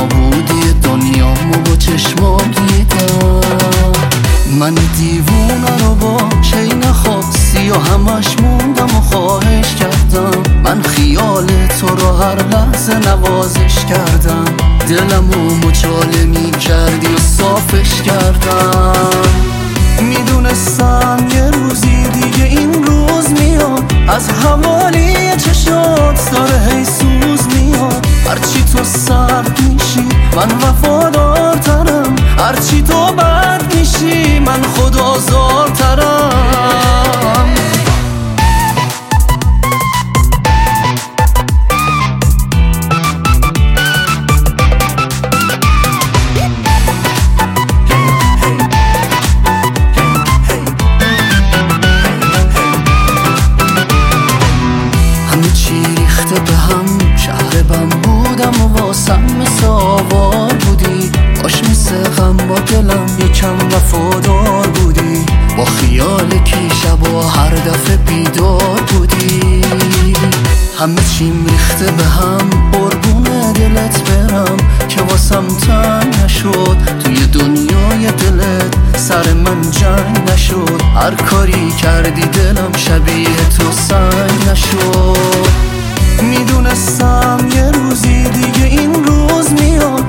نابودی دنیامو با چشمام دیدم. من دیوونه رو با چین خاصی و همش موندم و خواهش کردم. من خیال تو رو هر لحظه نوازش کردم. دلمو مچاله می کردی و صافش کردم. میدونستم یه روزی دیگه این روز میاد، از حوالی چشات داره هی سوز میاد. هرچی تو سرد میشی من وفادارترم، هرچی تو بد میشی من خودآزارترم. به هم شهر بم بودم و واسم مثل آوار بودی. باش مثل غم با دلم یکم وفادار بودی. با خیال کی شبا هر دفعه بیدار بودی. همه چیم ریخته به هم قربون دلت برم که واسم تنگ نشد. توی دنیای دلت سر من جنگ نشد. هر کاری کردی دلم شبیه تو سنگ نشد. میدونستم یه روزی دیگه این روز میاد،